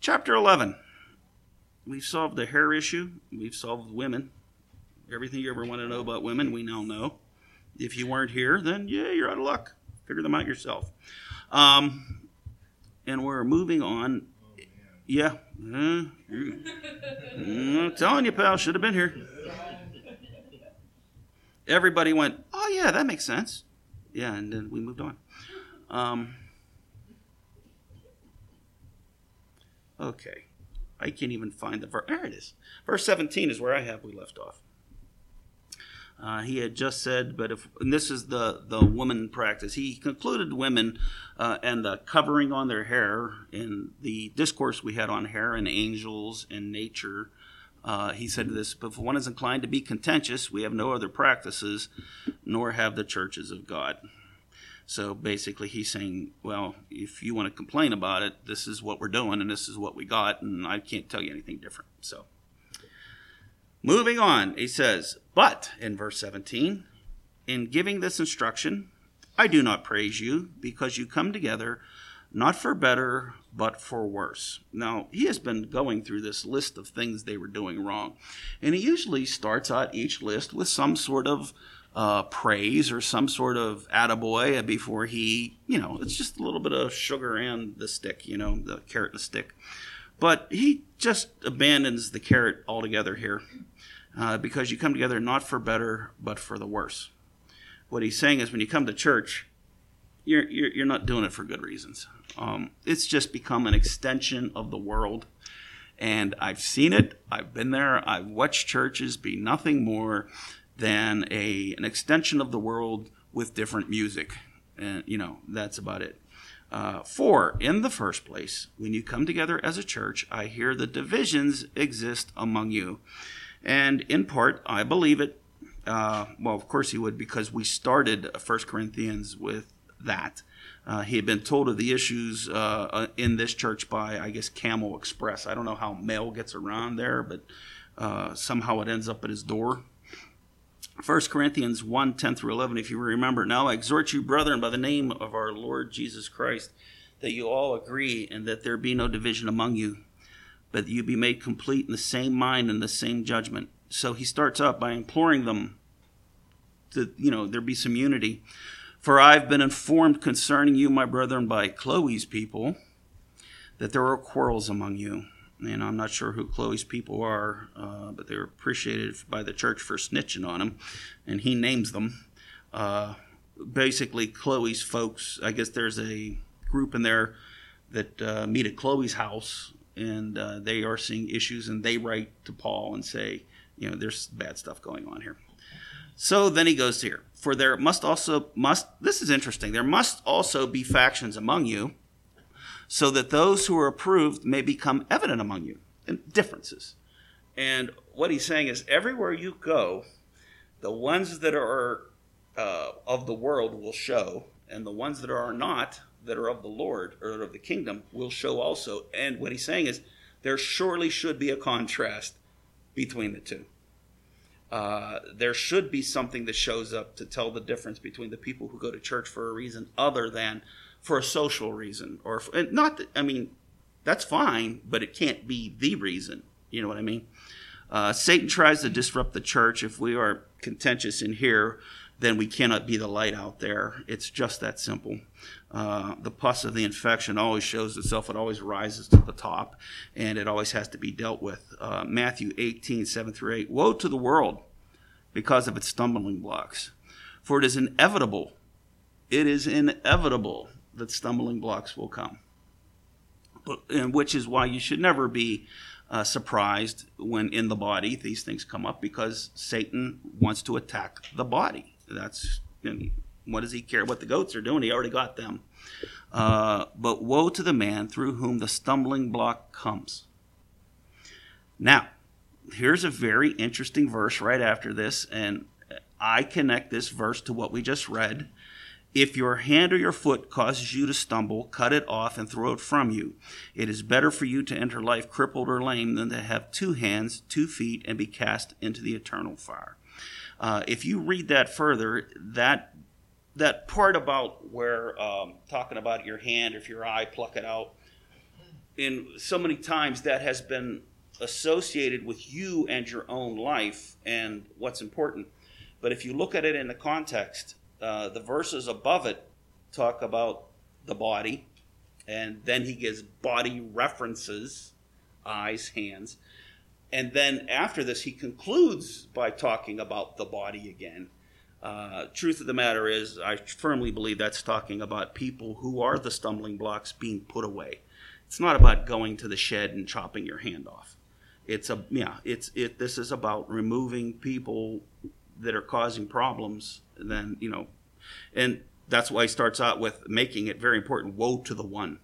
Chapter 11. We've solved the hair issue. We've solved women. Everything you ever want to know about women, we now know. If you weren't here, then yeah, you're out of luck. Figure them out yourself. And we're moving on. Yeah. I'm telling you, pal, should have been here. Everybody went, oh, yeah, that makes sense. Yeah, and then we moved on. Okay. I can't even find the verse. There it is. Verse 17 is where we left off. He had just said, and this is the woman practice. He concluded women and the covering on their hair in the discourse we had on hair and angels and nature. He said this, but if one is inclined to be contentious, we have no other practices, nor have the churches of God. So basically he's saying, well, if you want to complain about it, this is what we're doing and this is what we got, and I can't tell you anything different. So moving on, he says, but in verse 17, in giving this instruction, I do not praise you because you come together not for better, but for worse. Now, he has been going through this list of things they were doing wrong. And he usually starts out each list with some sort of praise or some sort of attaboy before he, it's just a little bit of sugar and the stick, the carrot and the stick. But he just abandons the carrot altogether here because you come together not for better, but for the worse. What he's saying is when you come to church, you're not doing it for good reasons. It's just become an extension of the world. And I've seen it. I've been there. I've watched churches be nothing more than an extension of the world with different music. And, that's about it. For, in the first place, when you come together as a church, I hear the divisions exist among you. And in part, I believe it. Well, of course he would, because we started 1 Corinthians with that. He had been told of the issues in this church by, I guess, Camel Express. I don't know how mail gets around there, but somehow it ends up at his door. 1 Corinthians 1, 10 through 11, if you remember. Now I exhort you, brethren, by the name of our Lord Jesus Christ, that you all agree and that there be no division among you, but that you be made complete in the same mind and the same judgment. So he starts up by imploring them that, there be some unity. For I've been informed concerning you, my brethren, by Chloe's people, that there are quarrels among you. And I'm not sure who Chloe's people are, but they're appreciated by the church for snitching on him. And he names them. Basically, Chloe's folks, I guess there's a group in there that meet at Chloe's house, and they are seeing issues, and they write to Paul and say, there's bad stuff going on here. So then he goes here. For there must, this is interesting, there must also be factions among you, so that those who are approved may become evident among you, and differences. And what he's saying is everywhere you go, the ones that are of the world will show, and the ones that are not, that are of the Lord, or of the kingdom, will show also. And what he's saying is there surely should be a contrast between the two. There should be something that shows up to tell the difference between the people who go to church for a reason other than for a social reason, that's fine, but it can't be the reason. You know what I mean? Satan tries to disrupt the church. If we are contentious in here, then we cannot be the light out there. It's just that simple. The pus of the infection always shows itself. It always rises to the top, and it always has to be dealt with. Matthew 18, 7 through 8. Woe to the world because of its stumbling blocks, for it is inevitable that stumbling blocks will come. And which is why you should never be surprised when in the body these things come up, because Satan wants to attack the body. What does he care what the goats are doing? He already got them. But woe to the man through whom the stumbling block comes. Now, here's a very interesting verse right after this, and I connect this verse to what we just read. If your hand or your foot causes you to stumble, cut it off and throw it from you. It is better for you to enter life crippled or lame than to have 2 hands, 2 feet, and be cast into the eternal fire. If you read that further, that part about where talking about your hand, if your eye, pluck it out. in so many times that has been associated with you and your own life and what's important. But if you look at it in the context, the verses above it talk about the body, and then he gives body references, eyes, hands. And then after this, he concludes by talking about the body again. Truth of the matter is, I firmly believe that's talking about people who are the stumbling blocks being put away. It's not about going to the shed and chopping your hand off. This is about removing people that are causing problems. Then, and that's why he starts out with making it very important. Woe to the one,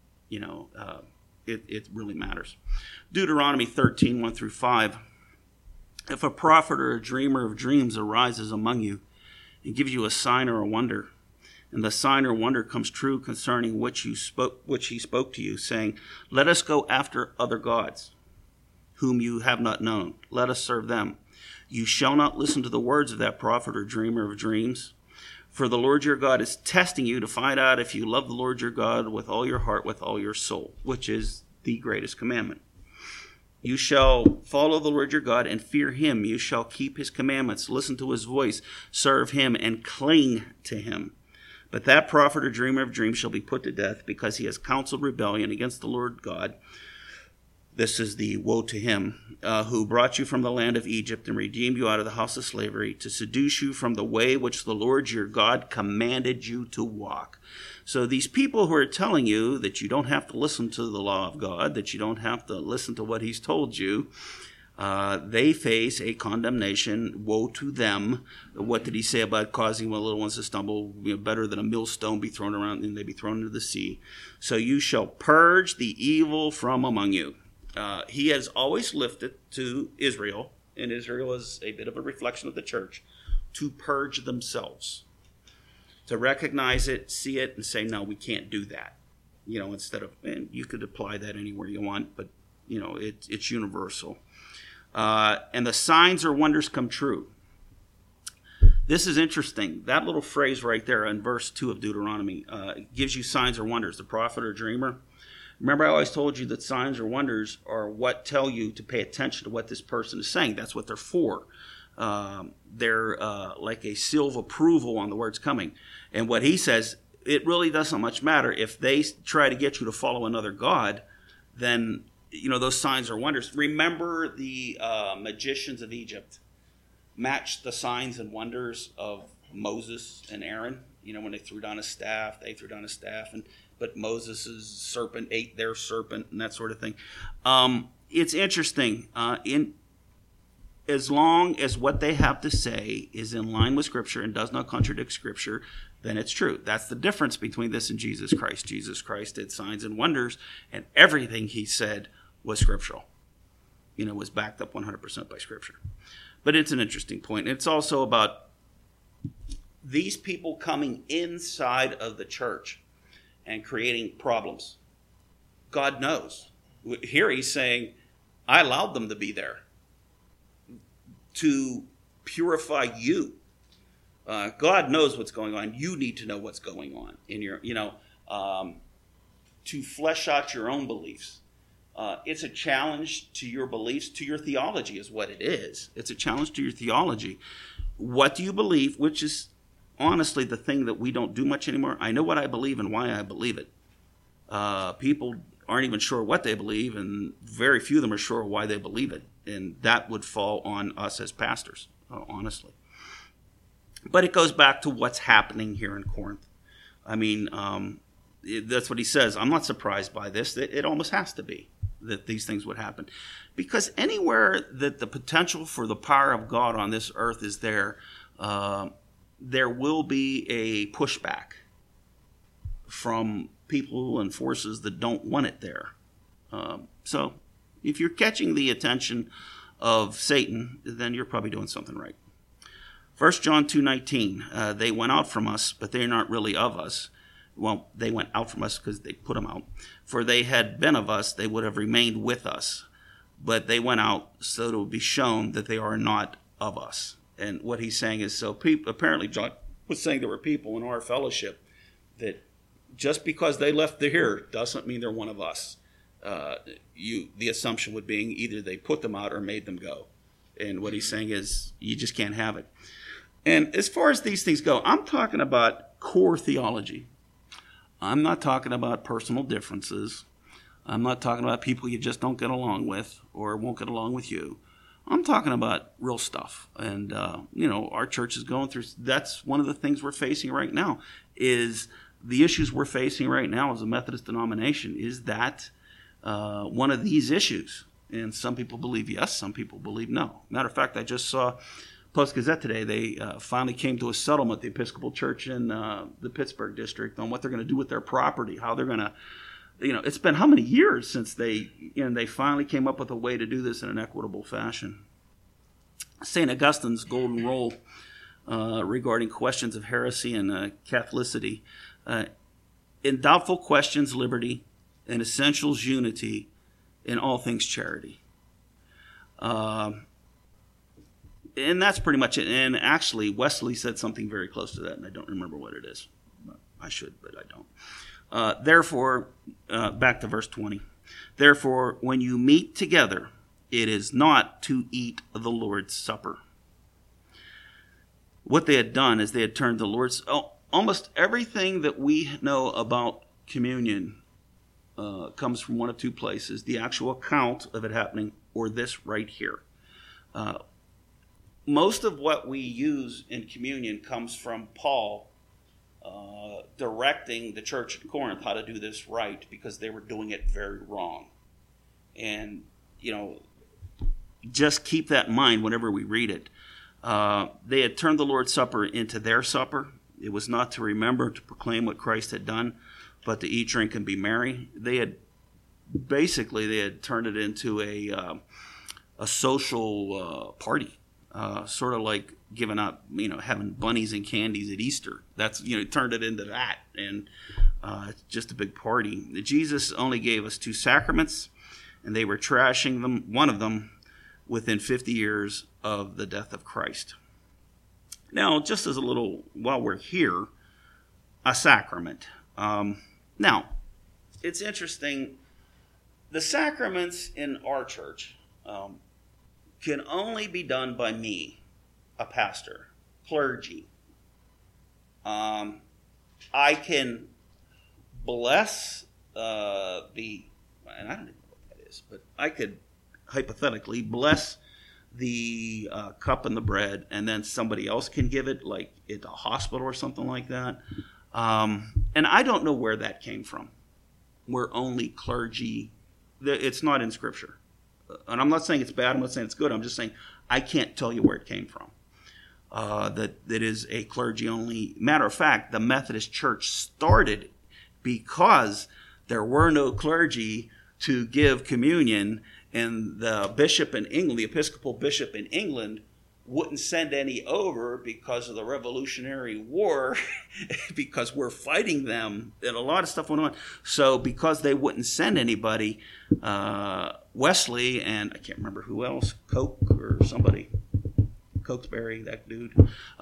it really matters. Deuteronomy 13, 1 through 5. If a prophet or a dreamer of dreams arises among you and gives you a sign or a wonder, and the sign or wonder comes true concerning which he spoke to you, saying, let us go after other gods, whom you have not known. Let us serve them. You shall not listen to the words of that prophet or dreamer of dreams. For the Lord your God is testing you to find out if you love the Lord your God with all your heart, with all your soul, which is the greatest commandment. You shall follow the Lord your God and fear him. You shall keep his commandments, listen to his voice, serve him, and cling to him. But that prophet or dreamer of dreams shall be put to death because he has counseled rebellion against the Lord God. This is the woe to him, who brought you from the land of Egypt and redeemed you out of the house of slavery, to seduce you from the way which the Lord your God commanded you to walk. So these people who are telling you that you don't have to listen to the law of God, that you don't have to listen to what he's told you, they face a condemnation. Woe to them. What did he say about causing the little ones to stumble? Better than a millstone be thrown around and they be thrown into the sea. So you shall purge the evil from among you. He has always lifted to Israel, and Israel is a bit of a reflection of the church, to purge themselves, to recognize it, see it, and say, no, we can't do that. Instead of, and you could apply that anywhere you want, but it's universal. And the signs or wonders come true. This is interesting. That little phrase right there in verse 2 of Deuteronomy gives you signs or wonders. The prophet or dreamer. Remember, I always told you that signs or wonders are what tell you to pay attention to what this person is saying. That's what they're for. They're like a seal of approval on the words coming. And what he says, it really doesn't much matter. If they try to get you to follow another god, then, those signs or wonders. Remember the magicians of Egypt matched the signs and wonders of Moses and Aaron. When they threw down a staff, but Moses' serpent ate their serpent and that sort of thing. It's interesting. As long as what they have to say is in line with Scripture and does not contradict Scripture, then it's true. That's the difference between this and Jesus Christ. Jesus Christ did signs and wonders, and everything he said was scriptural. Was backed up 100% by Scripture. But it's an interesting point. It's also about these people coming inside of the church and creating problems. God knows. Here he's saying, I allowed them to be there to purify you. God knows what's going on. You need to know what's going on in your, to flesh out your own beliefs. It's a challenge to your beliefs, to your theology is what it is. It's a challenge to your theology. What do you believe, which is honestly the thing that we don't do much anymore. I know what I believe and why I believe it. People aren't even sure what they believe, and very few of them are sure why they believe it. And that would fall on us as pastors, honestly. But it goes back to what's happening here in Corinth. I mean, that's what he says. I'm not surprised by this. It almost has to be that these things would happen. Because anywhere that the potential for the power of God on this earth is there will be a pushback from people and forces that don't want it there. So if you're catching the attention of Satan, then you're probably doing something right. 1 John 2:19, they went out from us, but they're not really of us. Well, they went out from us because they put them out. For they had been of us, they would have remained with us. But they went out so it would be shown that they are not of us. And what he's saying is, so apparently John was saying there were people in our fellowship that just because they left here doesn't mean they're one of us. the assumption would be either they put them out or made them go. And what he's saying is you just can't have it. And as far as these things go, I'm talking about core theology. I'm not talking about personal differences. I'm not talking about people you just don't get along with or won't get along with you. I'm talking about real stuff. And, our church is going through, that's one of the things we're facing right now, is the issues we're facing right now as a Methodist denomination. Is that one of these issues? And some people believe yes, some people believe no. Matter of fact, I just saw Post-Gazette today. They finally came to a settlement, the Episcopal Church in the Pittsburgh district, on what they're going to do with their property, how they're going to, it's been how many years since they finally came up with a way to do this in an equitable fashion. St. Augustine's Golden Rule regarding questions of heresy and Catholicity. In doubtful questions, liberty. In essentials, unity. In all things, charity. And that's pretty much it. And actually, Wesley said something very close to that, and I don't remember what it is. I should, but I don't. Therefore, back to verse 20. Therefore, when you meet together, it is not to eat the Lord's Supper. What they had done is they had turned the Lord's... almost everything that we know about communion comes from one of two places: the actual account of it happening, or this right here. Most of what we use in communion comes from Paul directing the church in Corinth how to do this right, because they were doing it very wrong. And, just keep that in mind whenever we read it. They had turned the Lord's Supper into their supper. It was not to remember, to proclaim what Christ had done, but to eat, drink, and be merry. They had turned it into a social party, sort of like giving out, having bunnies and candies at Easter. That's, turned it into that, and it's just a big party. Jesus only gave us 2 sacraments, and they were trashing them, one of them, within 50 years of the death of Christ. Now, just as a little, while we're here, a sacrament. Now, it's interesting. The sacraments in our church can only be done by me, a pastor, clergy. I can bless and I don't even know what that is, but I could hypothetically bless the cup and the bread, and then somebody else can give it, like at a hospital or something like that. And I don't know where that came from. We're only clergy. It's not in Scripture. And I'm not saying it's bad. I'm not saying it's good. I'm just saying I can't tell you where it came from. That is a clergy only. Matter of fact, the Methodist Church started because there were no clergy to give communion, and the bishop in England, the Episcopal bishop in England, wouldn't send any over because of the Revolutionary War, because we're fighting them, and a lot of stuff went on. So because they wouldn't send anybody, Wesley and I can't remember who else, Coke or somebody, Cokesbury, that dude,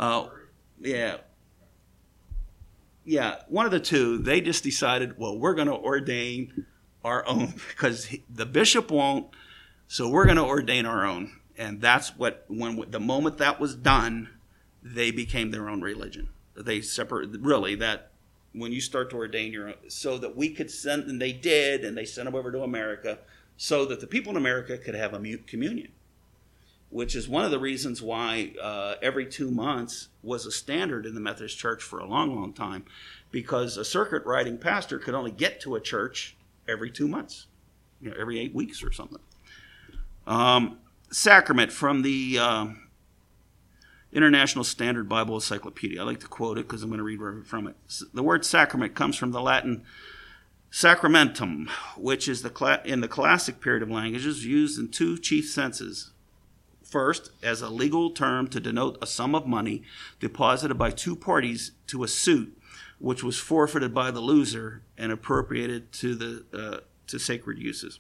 yeah, one of the two, they just decided, well, we're going to ordain our own because the bishop won't, so we're going to ordain our own. And that's what, when the moment that was done, they became their own religion. They separate, really, that when you start to ordain your own, so that we could send, and they did, and they sent them over to America, so that the people in America could have a communion, which is one of the reasons why every 2 months was a standard in the Methodist Church for a long, long time, because a circuit riding pastor could only get to a church every 2 months, every 8 weeks or something. Sacrament from the International Standard Bible Encyclopedia. I like to quote it because I'm going to read from it. The word sacrament comes from the Latin sacramentum, which is in the classic period of languages used in 2 chief senses. First, as a legal term to denote a sum of money deposited by 2 parties to a suit, which was forfeited by the loser and appropriated to sacred uses.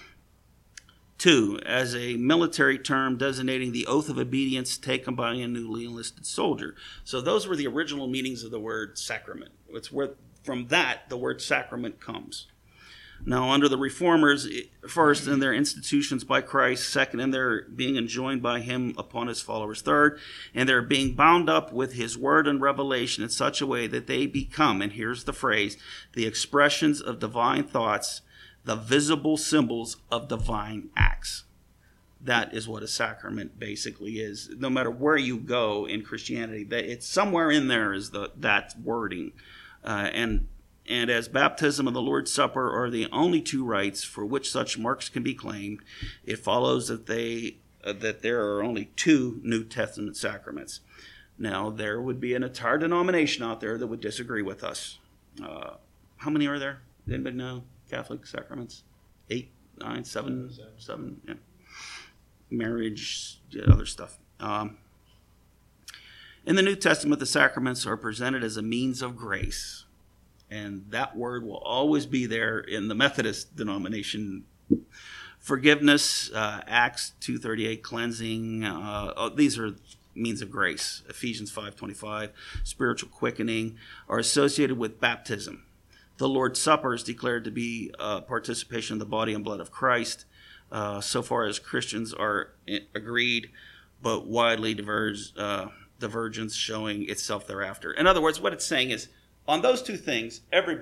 2, as a military term designating the oath of obedience taken by a newly enlisted soldier. So those were the original meanings of the word sacrament. It's where, from that, the word sacrament comes. Now, under the Reformers, first, in their institutions by Christ; second, in their being enjoined by him upon his followers; third, in their being bound up with his word and revelation in such a way that they become, and here's the phrase, the expressions of divine thoughts, the visible symbols of divine acts. That is what a sacrament basically is. No matter where you go in Christianity, it's somewhere in there is that wording. And as baptism and the Lord's Supper are the only two rites for which such marks can be claimed, it follows that there are only two New Testament sacraments. Now, there would be an entire denomination out there that would disagree with us. How many are there? Anybody know? Catholic sacraments? 8, 9, 7? Yeah. Marriage, other stuff. In the New Testament, the sacraments are presented as a means of grace. And that word will always be there in the Methodist denomination. Forgiveness, Acts 2:38, cleansing, these are means of grace. Ephesians 5:25, spiritual quickening are associated with baptism. The Lord's Supper is declared to be participation in the body and blood of Christ, so far as Christians are agreed, but widely divergence showing itself thereafter. In other words, what it's saying is, on those two things,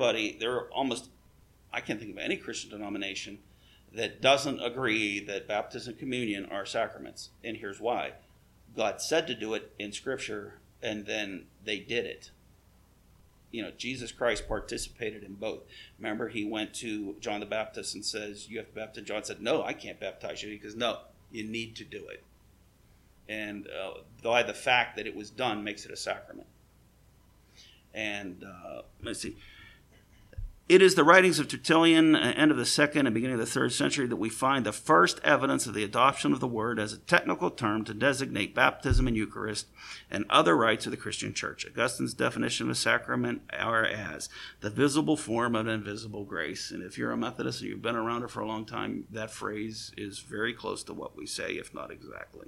I can't think of any Christian denomination that doesn't agree that baptism and communion are sacraments. And here's why. God said to do it in Scripture, and then they did it. Jesus Christ participated in both. Remember, he went to John the Baptist and says, you have to baptize. John said, no, I can't baptize you. He goes, no, you need to do it. And by the fact that it was done makes it a sacrament. And let's see. It is the writings of Tertullian, end of the 2nd and beginning of the 3rd century, that we find the first evidence of the adoption of the word as a technical term to designate baptism and Eucharist and other rites of the Christian Church. Augustine's definition of a sacrament are as the visible form of invisible grace. And if you're a Methodist and you've been around it for a long time, that phrase is very close to what we say, if not exactly.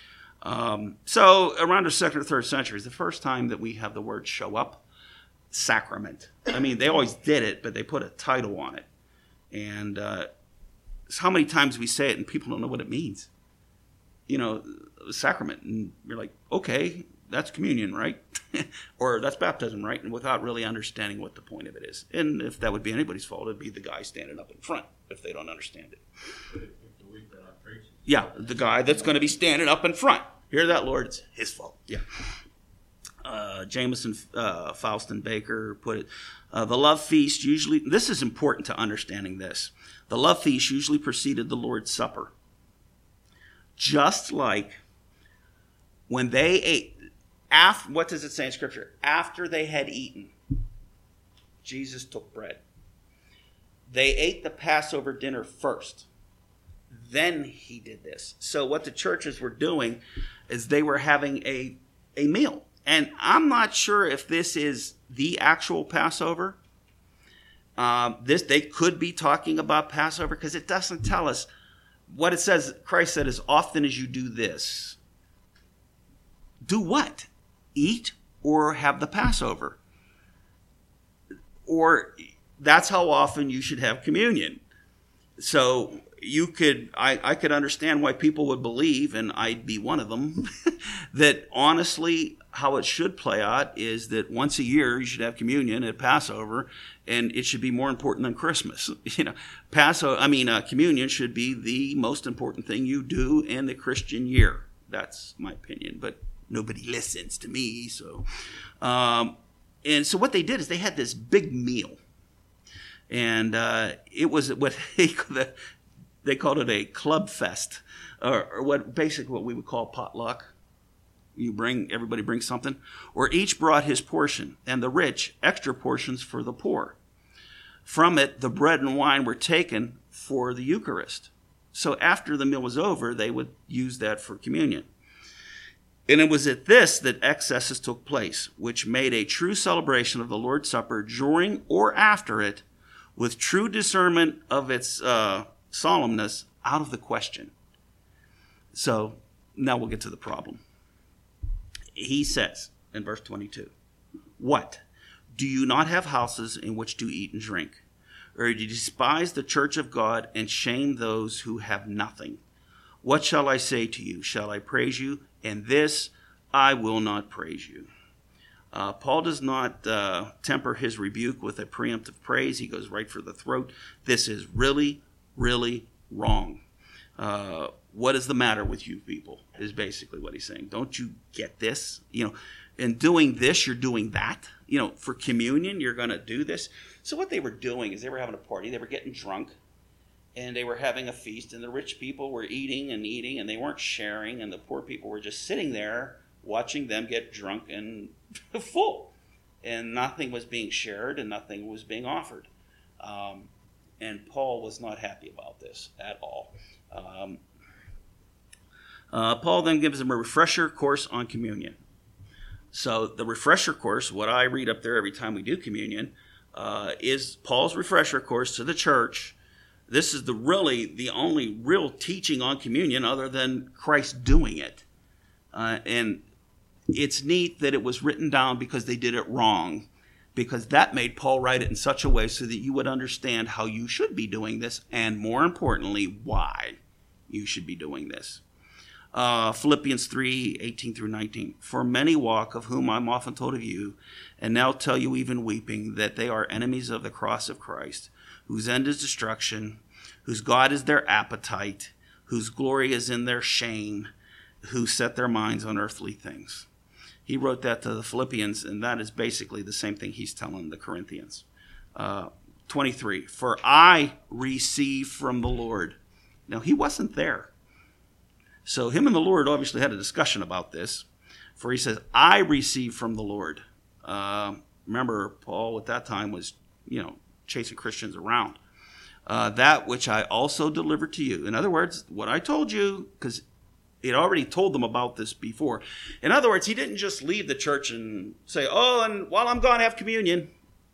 So around the 2nd or 3rd century is the first time that we have the word show up. Sacrament. I mean, they always did it, but they put a title on it. And how many times we say it and people don't know what it means? Sacrament. And you're like, okay, that's communion, right? Or that's baptism, right? And without really understanding what the point of it is. And if that would be anybody's fault, it'd be the guy standing up in front if they don't understand it. Yeah, the guy that's going to be standing up in front. Hear that, Lord? It's his fault. Yeah. Jameson, Faust, and Baker put it, the love feast usually, this is important to understanding this, the love feast usually preceded the Lord's Supper. Just like when they ate, what does it say in Scripture? After they had eaten, Jesus took bread. They ate the Passover dinner first. Then he did this. So what the churches were doing is they were having a meal. And I'm not sure if this is the actual Passover. They could be talking about Passover because it doesn't tell us. What it says, Christ said, as often as you do this. Do what? Eat or have the Passover? Or that's how often you should have communion. So I could understand why people would believe, and I'd be one of them, that honestly, how it should play out is that once a year you should have communion at Passover, and it should be more important than Christmas. Communion should be the most important thing you do in the Christian year. That's my opinion, but nobody listens to me. So, and so what they did is they had this big meal, and it was what they called it a club fest, or what we would call potluck. Everybody brings something, or each brought his portion, and the rich extra portions for the poor. From it, the bread and wine were taken for the Eucharist. So after the meal was over, they would use that for communion. And it was at this that excesses took place, which made a true celebration of the Lord's Supper during or after it, with true discernment of its solemnness, out of the question. So now we'll get to the problem. He says in verse 22, what? Do you not have houses in which to eat and drink? or do you despise the church of God and shame those who have nothing? What shall I say to you? Shall I praise you? In this I will not praise you. Paul does not temper his rebuke with a preemptive praise. He goes right for the throat. This is really, really wrong. What is the matter with you people is basically what he's saying. Don't you get this? In doing this, you're doing that. For communion, you're going to do this. So what they were doing is they were having a party. They were getting drunk, and they were having a feast, and the rich people were eating, and they weren't sharing, and the poor people were just sitting there watching them get drunk and full. And nothing was being shared, and nothing was being offered. And Paul was not happy about this at all. Paul then gives them a refresher course on communion. So the refresher course, what I read up there every time we do communion, is Paul's refresher course to the church. This is the only real teaching on communion other than Christ doing it. And it's neat that it was written down because they did it wrong, because that made Paul write it in such a way so that you would understand how you should be doing this, and more importantly, why you should be doing this. Philippians 3:18 through 19. For many walk, of whom I'm often told of you, and now tell you even weeping, that they are enemies of the cross of Christ, whose end is destruction, whose God is their appetite, whose glory is in their shame, who set their minds on earthly things. He wrote that to the Philippians, and that is basically the same thing he's telling the Corinthians. 23. For I received from the Lord. Now, he wasn't there. So him and the Lord obviously had a discussion about this. For he says, I received from the Lord. Remember, Paul at that time was, chasing Christians around. That which I also delivered to you. In other words, what I told you, because he had already told them about this before. In other words, he didn't just leave the church and say, and while I'm gone, have communion.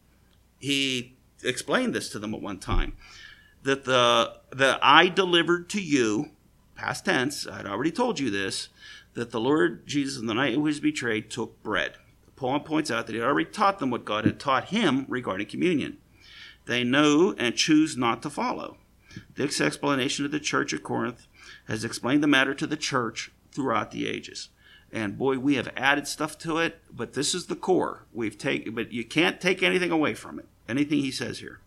He explained this to them at one time. That I delivered to you, past tense, I'd already told you this, that the Lord Jesus, on the night he was betrayed, took bread. Paul points out that he had already taught them what God had taught him regarding communion. They know and choose not to follow. This explanation of the church at Corinth has explained the matter to the church throughout the ages. And boy, we have added stuff to it, but this is the core. But you can't take anything away from it, anything he says here.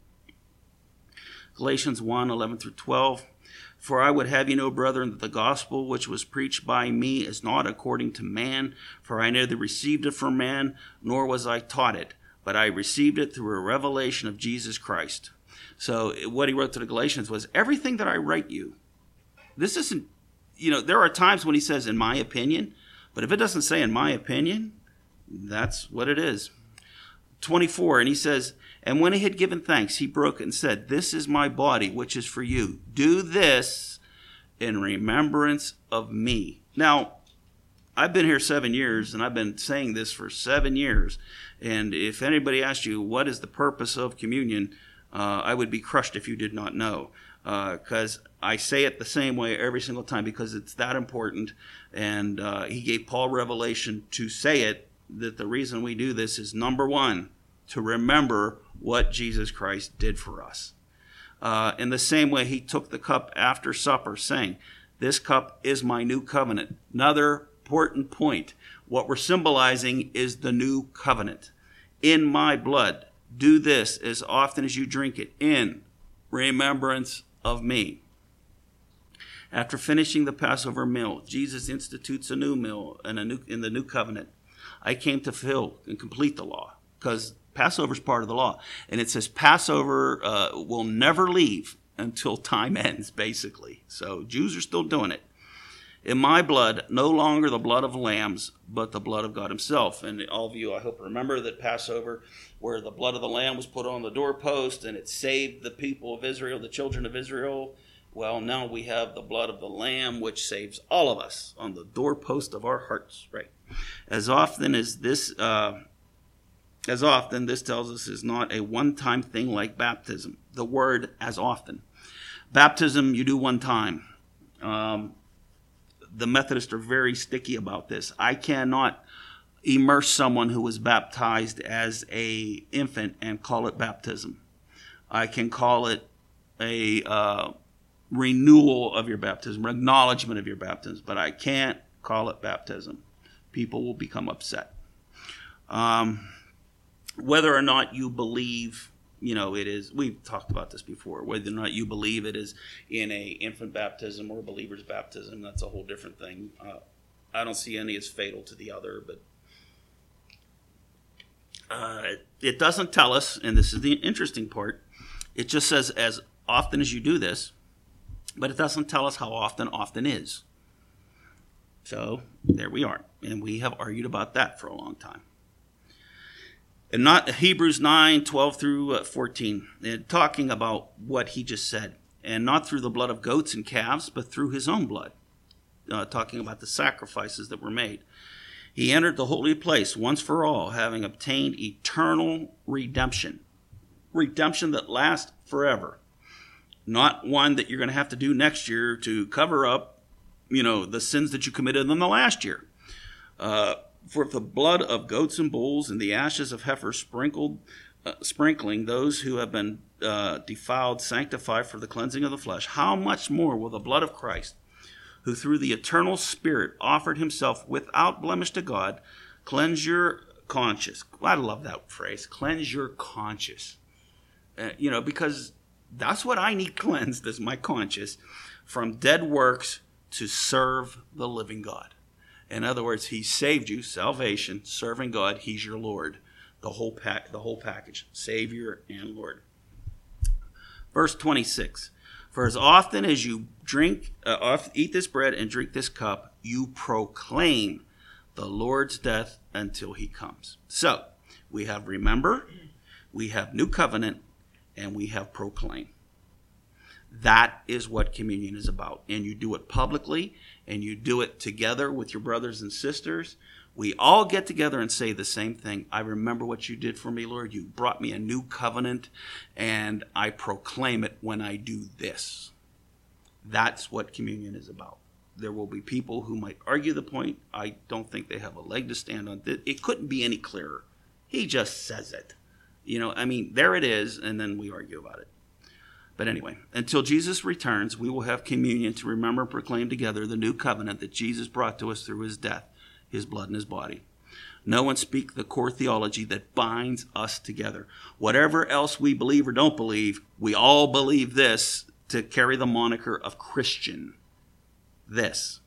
Galatians 1:11 through 12. For I would have you know, brethren, that the gospel which was preached by me is not according to man, for I neither received it from man, nor was I taught it, but I received it through a revelation of Jesus Christ. So what he wrote to the Galatians was, everything that I write you, this isn't, there are times when he says, in my opinion, but if it doesn't say in my opinion, that's what it is. 24, and he says, and when he had given thanks, he broke it and said, this is my body, which is for you. Do this in remembrance of me. Now, I've been here 7 years, and I've been saying this for 7 years. And if anybody asked you, what is the purpose of communion, I would be crushed if you did not know. Because I say it the same way every single time, because it's that important. And he gave Paul revelation to say it, that the reason we do this is, number one, to remember what Jesus Christ did for us. In the same way, he took the cup after supper, saying, this cup is my new covenant. Another important point. What we're symbolizing is the new covenant. In my blood, do this as often as you drink it, in remembrance of me. After finishing the Passover meal, Jesus institutes a new meal in the new covenant. I came to fulfill and complete the law, because Passover is part of the law. And it says Passover will never leave until time ends, basically. So Jews are still doing it. In my blood, no longer the blood of lambs, but the blood of God himself. And all of you, I hope, remember that Passover, where the blood of the lamb was put on the doorpost and it saved the people of Israel, the children of Israel. Well, now we have the blood of the lamb, which saves all of us on the doorpost of our hearts. Right. As often, this tells us is not a one-time thing like baptism. The word as often. Baptism, you do one time. The Methodists are very sticky about this. I cannot immerse someone who was baptized as an infant and call it baptism. I can call it a renewal of your baptism, acknowledgement of your baptism, but I can't call it baptism. People will become upset. Whether or not you believe, it is, we've talked about this before, whether or not you believe it is in a infant baptism or a believer's baptism, that's a whole different thing. I don't see any as fatal to the other, but it doesn't tell us, and this is the interesting part, it just says as often as you do this, but it doesn't tell us how often is. So there we are, and we have argued about that for a long time. And not Hebrews 9, 12 through 14, talking about what he just said, and not through the blood of goats and calves, but through his own blood, talking about the sacrifices that were made. He entered the holy place once for all, having obtained eternal redemption. Redemption that lasts forever. Not one that you're going to have to do next year to cover up, the sins that you committed in the last year. For the blood of goats and bulls and the ashes of heifers sprinkling those who have been defiled, sanctified for the cleansing of the flesh, how much more will the blood of Christ, who through the eternal Spirit offered himself without blemish to God, cleanse your conscience. I love that phrase, cleanse your conscience. Because that's what I need cleansed, is my conscience, from dead works to serve the living God. In other words, he saved you, salvation, serving God. He's your Lord. The whole package, Savior and Lord. Verse 26. For as often as you eat this bread and drink this cup, you proclaim the Lord's death until he comes. So we have remember, we have new covenant, and we have proclaim. That is what communion is about. And you do it publicly, and you do it together with your brothers and sisters. We all get together and say the same thing. I remember what you did for me, Lord. You brought me a new covenant, and I proclaim it when I do this. That's what communion is about. There will be people who might argue the point. I don't think they have a leg to stand on. It couldn't be any clearer. He just says it. There it is, and then we argue about it. But anyway, until Jesus returns, we will have communion to remember and proclaim together the new covenant that Jesus brought to us through his death, his blood, and his body. Know and speak the core theology that binds us together. Whatever else we believe or don't believe, we all believe this to carry the moniker of Christian. This.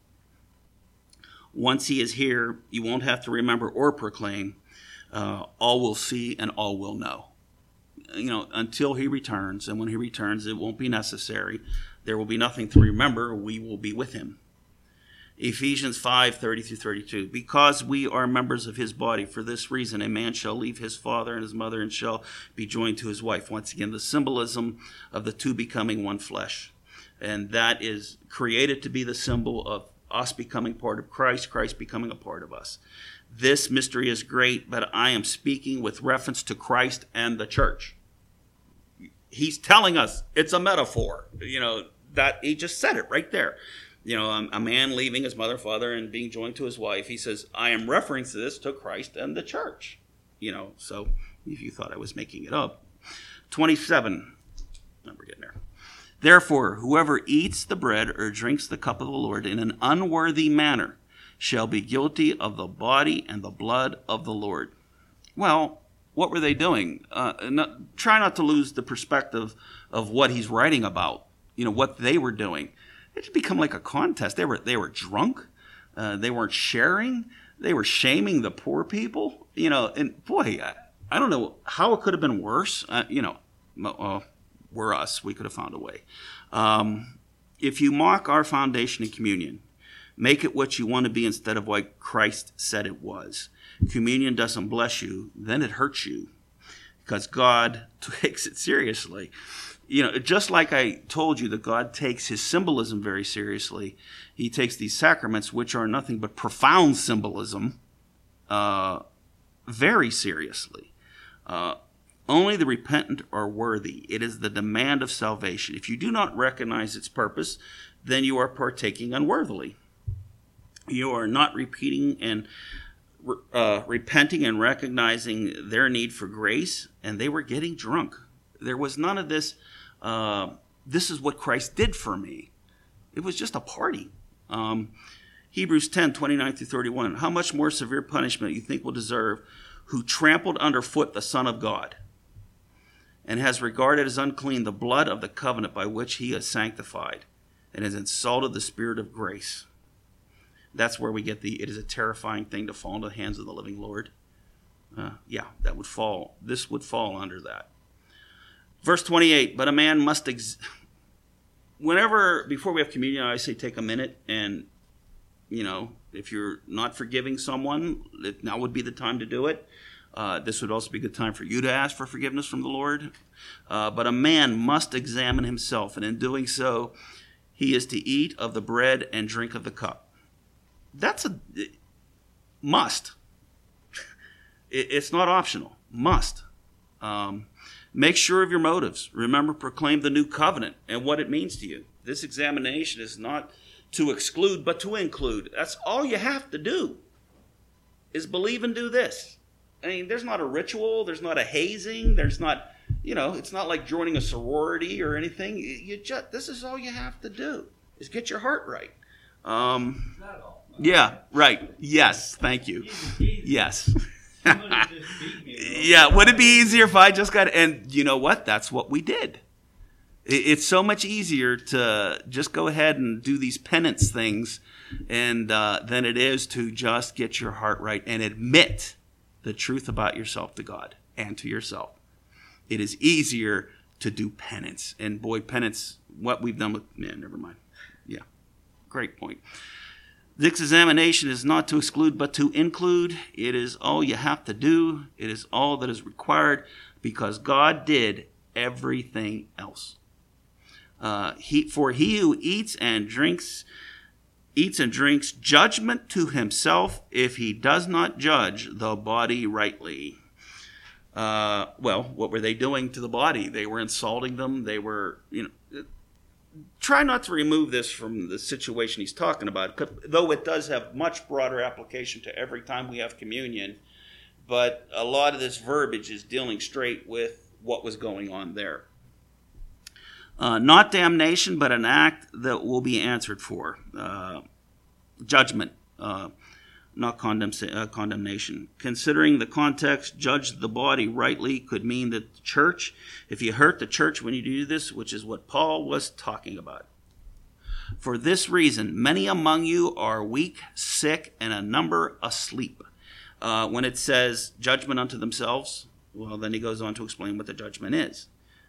Once he is here, you won't have to remember or proclaim. All will see and all will know. Until he returns, and when he returns, it won't be necessary. There will be nothing to remember. We will be with him. Ephesians 5, 30 through 32. Because we are members of his body, for this reason, a man shall leave his father and his mother and shall be joined to his wife. Once again, the symbolism of the two becoming one flesh. And that is created to be the symbol of us becoming part of Christ, Christ becoming a part of us. This mystery is great, but I am speaking with reference to Christ and the church. He's telling us it's a metaphor, that he just said it right there. A man leaving his mother, father, and being joined to his wife. He says, I am referring to this to Christ and the church. So if you thought I was making it up. 27. We're getting there. Therefore, whoever eats the bread or drinks the cup of the Lord in an unworthy manner shall be guilty of the body and the blood of the Lord. Well, what were they doing? Try not to lose the perspective of what he's writing about, what they were doing. It had become like a contest. They were drunk. They weren't sharing. They were shaming the poor people. And boy, I don't know how it could have been worse. We're us. We could have found a way. If you mock our foundation in communion, make it what you want to be instead of what Christ said it was. Communion doesn't bless you, then it hurts you because God takes it seriously. Just like I told you that God takes his symbolism very seriously, he takes these sacraments, which are nothing but profound symbolism, very seriously. Only the repentant are worthy. It is the demand of salvation. If you do not recognize its purpose, then you are partaking unworthily. You are not repenting and recognizing their need for grace, and they were getting drunk. There was none of this, this is what Christ did for me. It was just a party. Hebrews 10, 29 through 31. How much more severe punishment you think will deserve who trampled underfoot the Son of God and has regarded as unclean the blood of the covenant by which he is sanctified and has insulted the Spirit of grace. That's where we get it is a terrifying thing to fall into the hands of the living Lord. This would fall under that. Verse 28, but a man must, before we have communion, I say take a minute and, if you're not forgiving someone, now would be the time to do it. This would also be a good time for you to ask for forgiveness from the Lord. But a man must examine himself, and in doing so, he is to eat of the bread and drink of the cup. That's a must. It's not optional. Must. Make sure of your motives. Remember, proclaim the new covenant and what it means to you. This examination is not to exclude, but to include. That's all you have to do is believe and do this. I mean, there's not a ritual. There's not a hazing. There's not, it's not like joining a sorority or anything. This is all you have to do is get your heart right. Yeah, right. Yes, thank you. Yes. Yeah, would it be easier if I just and you know what? That's what we did. It's so much easier to just go ahead and do these penance things than it is to just get your heart right and admit the truth about yourself to God and to yourself. It is easier to do penance. And boy, penance, what we've done with, never mind. Yeah, great point. This examination is not to exclude, but to include. It is all you have to do. It is all that is required because God did everything else. For he who eats and drinks judgment to himself if he does not judge the body rightly. What were they doing to the body? They were insulting them. They were, try not to remove this from the situation he's talking about, though it does have much broader application to every time we have communion. But a lot of this verbiage is dealing straight with what was going on there. Not damnation, but an act that will be answered for. Judgment, not condemnation. Considering the context, judge the body rightly could mean that the church, if you hurt the church when you do this, which is what Paul was talking about. For this reason, many among you are weak, sick, and a number asleep. When it says judgment unto themselves, well, then he goes on to explain what the judgment is.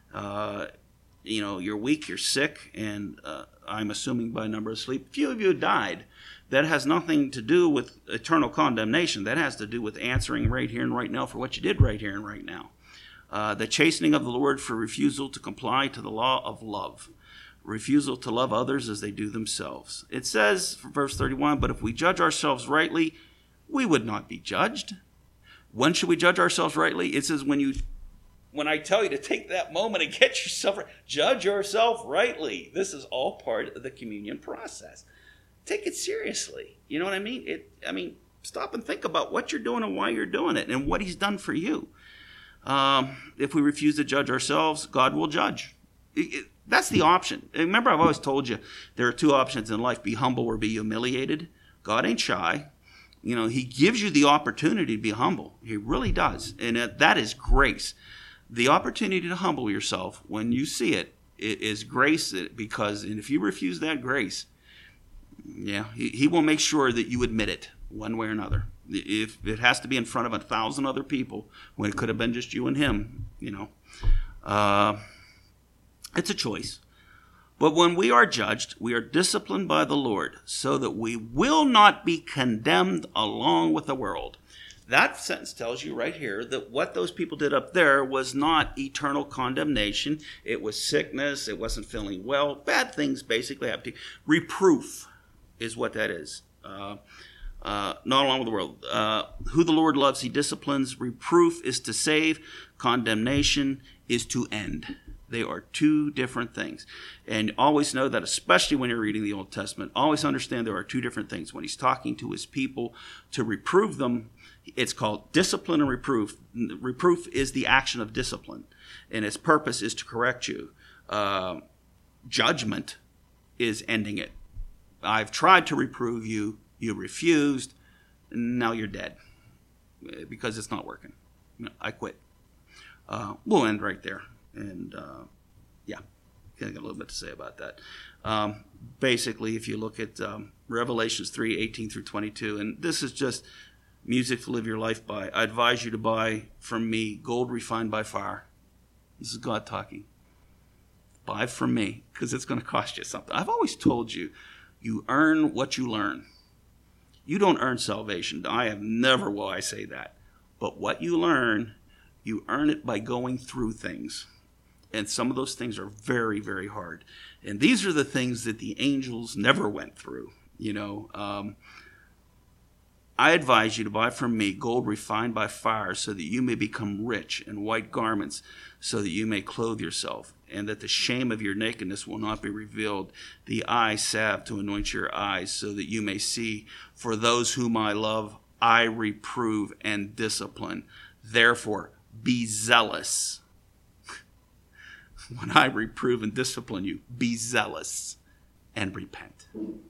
You're weak, you're sick, and I'm assuming by number asleep. Few of you died. That has nothing to do with eternal condemnation. That has to do with answering right here and right now for what you did right here and right now. The chastening of the Lord for refusal to comply to the law of love. Refusal to love others as they do themselves. It says, verse 31, but if we judge ourselves rightly, we would not be judged. When should we judge ourselves rightly? It says when I tell you to take that moment and get yourself right, judge yourself rightly. This is all part of the communion process. Take it seriously. You know what I mean? Stop and think about what you're doing and why you're doing it and what he's done for you. If we refuse to judge ourselves, God will judge. That's the option. Remember, I've always told you there are two options in life: be humble or be humiliated. God ain't shy. He gives you the opportunity to be humble. He really does. And that is grace. The opportunity to humble yourself, when you see it is grace, because if you refuse that grace, he will make sure that you admit it one way or another. If it has to be in front of 1,000 other people, when it could have been just you and him, it's a choice. But when we are judged, we are disciplined by the Lord so that we will not be condemned along with the world. That sentence tells you right here that what those people did up there was not eternal condemnation. It was sickness. It wasn't feeling well. Bad things basically happen to you. Reproof is what that is. Not along with the world. Who the Lord loves, he disciplines. Reproof is to save. Condemnation is to end. They are two different things. And always know that, especially when you're reading the Old Testament, always understand there are two different things. When he's talking to his people to reprove them, it's called discipline and reproof. Reproof is the action of discipline. and its purpose is to correct you. Judgment is ending it. I've tried to reprove you. You refused. Now you're dead because it's not working. I quit. We'll end right there. And yeah, I got a little bit to say about that. Basically, if you look at Revelations 3:18 through 22, and this is just music to live your life by. I advise you to buy from me gold refined by fire. This is God talking. Buy from me, because it's going to cost you something. I've always told you, you earn what you learn. You don't earn salvation. I have never will I say that. But what you learn, you earn it by going through things. And some of those things are very, very hard. And these are the things that the angels never went through. I advise you to buy from me gold refined by fire so that you may become rich, and white garments so that you may clothe yourself, and that the shame of your nakedness will not be revealed, the eye salve to anoint your eyes so that you may see. For those whom I love, I reprove and discipline. Therefore, be zealous. When I reprove and discipline you, be zealous and repent.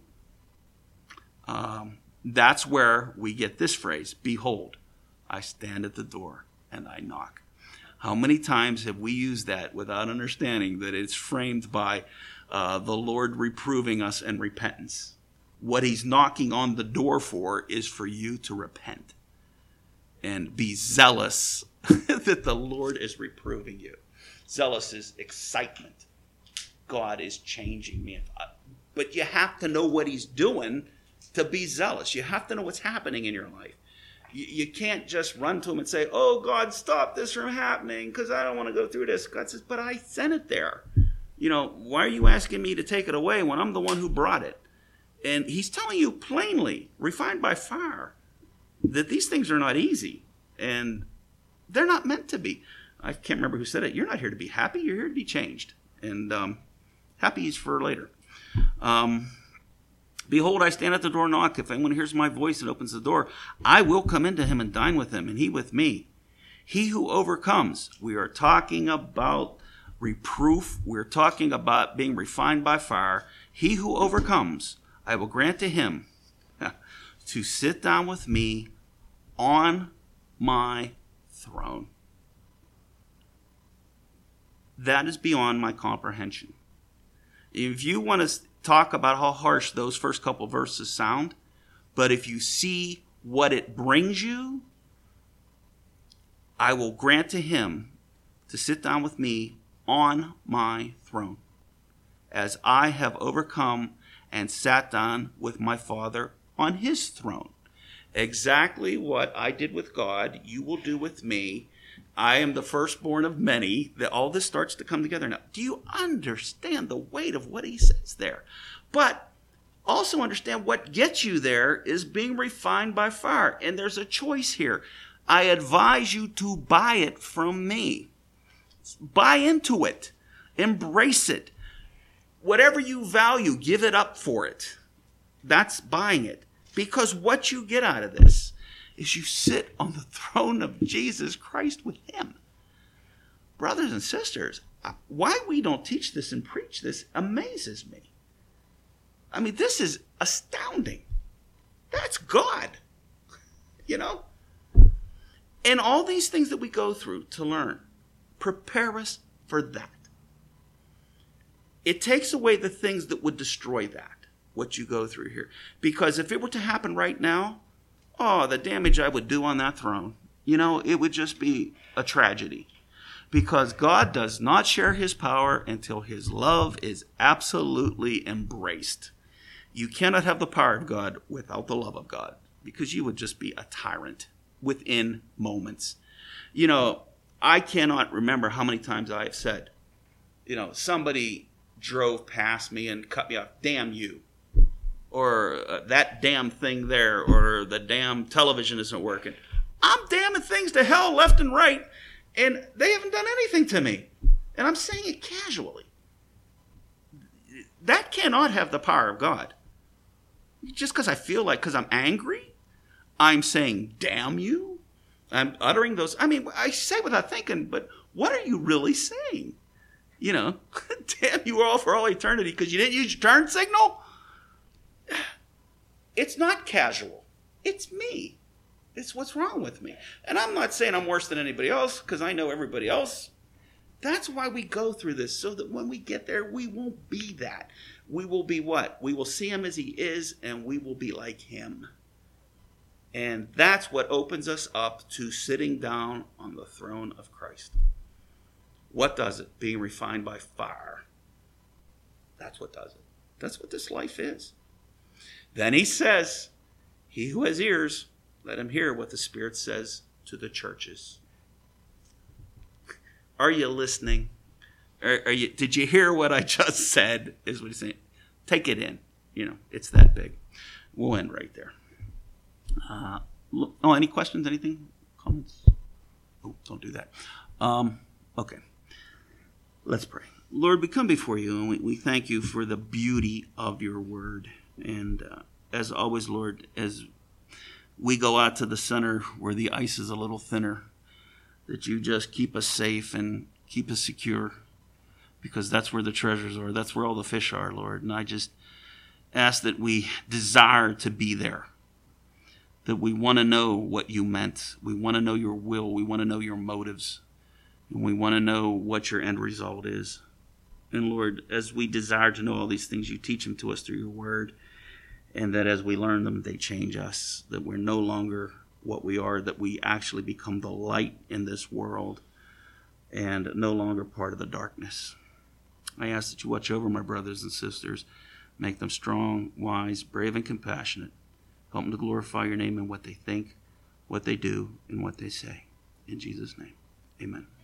That's where we get this phrase, behold, I stand at the door and I knock. How many times have we used that without understanding that it's framed by the Lord reproving us and repentance? What he's knocking on the door for is for you to repent and be zealous that the Lord is reproving you. Zealous is excitement. God is changing me. But you have to know what he's doing to be zealous. You have to know what's happening in your life. You can't just run to him and say, oh, God, stop this from happening because I don't want to go through this. God says, but I sent it there. Why are you asking me to take it away when I'm the one who brought it? And he's telling you plainly, refined by fire, that these things are not easy. And they're not meant to be. I can't remember who said it. You're not here to be happy. You're here to be changed. And happy is for later. Behold, I stand at the door and knock. If anyone hears my voice and opens the door, I will come into him and dine with him, and he with me. He who overcomes, we are talking about reproof. We're talking about being refined by fire. He who overcomes, I will grant to him to sit down with me on my throne. That is beyond my comprehension. If you want to talk about how harsh those first couple verses sound, but if you see what it brings you, I will grant to him to sit down with me on my throne, as I have overcome and sat down with my Father on his throne. Exactly what I did with God, you will do with me. I am the firstborn of many. That all this starts to come together now. Do you understand the weight of what he says there? But also understand what gets you there is being refined by fire. And there's a choice here. I advise you to buy it from me. Buy into it. Embrace it. Whatever you value, give it up for it. That's buying it. Because what you get out of this is you sit on the throne of Jesus Christ with him. Brothers and sisters, why we don't teach this and preach this amazes me. I mean, this is astounding. That's God, And all these things that we go through to learn prepare us for that. It takes away the things that would destroy that, what you go through here. Because if it were to happen right now, the damage I would do on that throne, it would just be a tragedy. Because God does not share his power until his love is absolutely embraced. You cannot have the power of God without the love of God, because you would just be a tyrant within moments. I cannot remember how many times I have said, somebody drove past me and cut me off, damn you. Or that damn thing there, or the damn television isn't working. I'm damning things to hell left and right, and they haven't done anything to me. And I'm saying it casually. That cannot have the power of God. Just because I feel like, because I'm angry, I'm saying, damn you. I'm uttering those. I mean, I say without thinking, but What are you really saying? Damn you all for all eternity because you didn't use your turn signal? It's not casual. It's me. It's what's wrong with me. And I'm not saying I'm worse than anybody else because I know everybody else. That's why we go through this, so that when we get there, we won't be that. We will be what? We will see him as he is, and we will be like him. And that's what opens us up to sitting down on the throne of Christ. What does it? Being refined by fire. That's what does it. That's what this life is. Then he says, he who has ears, let him hear what the Spirit says to the churches. Are you listening? Did you hear what I just said? Is what he's saying. Take it in. It's that big. We'll end right there. Any questions? Anything? Comments? Oh, don't do that. Okay. Let's pray. Lord, we come before you and we thank you for the beauty of your word. And as always, Lord, as we go out to the center where the ice is a little thinner, that you just keep us safe and keep us secure, because that's where the treasures are. That's where all the fish are, Lord. And I just ask that we desire to be there, that we want to know what you meant. We want to know your will. We want to know your motives. And we want to know what your end result is. And Lord, as we desire to know all these things, you teach them to us through your word. And that as we learn them, they change us. That we're no longer what we are, that we actually become the light in this world and no longer part of the darkness. I ask that you watch over my brothers and sisters, make them strong, wise, brave, and compassionate. Help them to glorify your name in what they think, what they do, and what they say. In Jesus' name, amen.